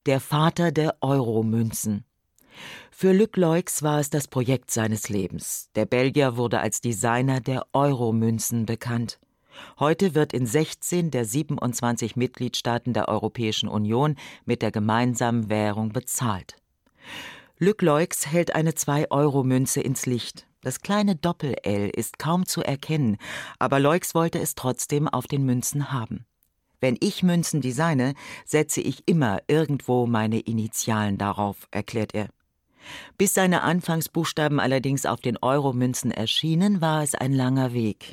der Vater der Euro-Münzen. Für Luc Loix war es das Projekt seines Lebens. Der Belgier wurde als Designer der Euro-Münzen bekannt. Heute wird in 16 der 27 Mitgliedstaaten der Europäischen Union mit der gemeinsamen Währung bezahlt. Luc Loix hält eine 2-Euro-Münze ins Licht. Das kleine Doppel-L ist kaum zu erkennen, aber Loix wollte es trotzdem auf den Münzen haben. Wenn ich Münzen designe, setze ich immer irgendwo meine Initialen darauf, erklärt er. Bis seine Anfangsbuchstaben allerdings auf den Euro-Münzen erschienen, war es ein langer Weg.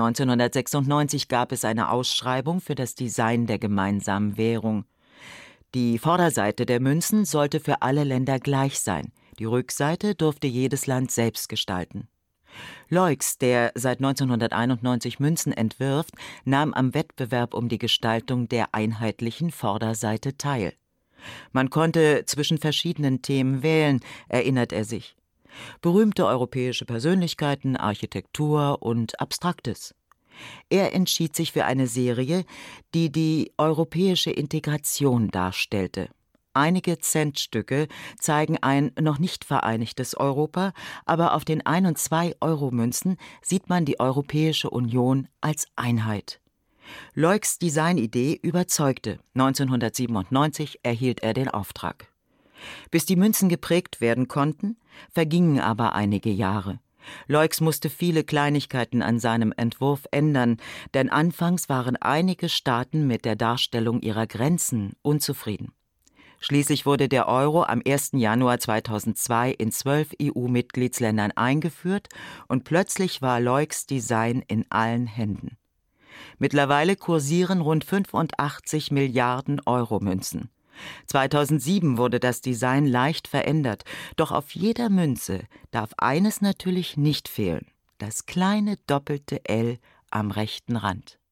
1996 gab es eine Ausschreibung für das Design der gemeinsamen Währung. Die Vorderseite der Münzen sollte für alle Länder gleich sein. Die Rückseite durfte jedes Land selbst gestalten. Loix, der seit 1991 Münzen entwirft, nahm am Wettbewerb um die Gestaltung der einheitlichen Vorderseite teil. Man konnte zwischen verschiedenen Themen wählen, erinnert er sich. Berühmte europäische Persönlichkeiten, Architektur und Abstraktes. Er entschied sich für eine Serie, die die europäische Integration darstellte. Einige Centstücke zeigen ein noch nicht vereinigtes Europa, aber auf den 1- und 2-Euro-Münzen sieht man die Europäische Union als Einheit. Loix' Designidee überzeugte. 1997 erhielt er den Auftrag. Bis die Münzen geprägt werden konnten, vergingen aber einige Jahre. Loix musste viele Kleinigkeiten an seinem Entwurf ändern, denn anfangs waren einige Staaten mit der Darstellung ihrer Grenzen unzufrieden. Schließlich wurde der Euro am 1. Januar 2002 in 12 EU-Mitgliedsländern eingeführt und plötzlich war Loix' Design in allen Händen. Mittlerweile kursieren rund 85 Milliarden Euro-Münzen. 2007 wurde das Design leicht verändert, doch auf jeder Münze darf eines natürlich nicht fehlen: das kleine doppelte L am rechten Rand.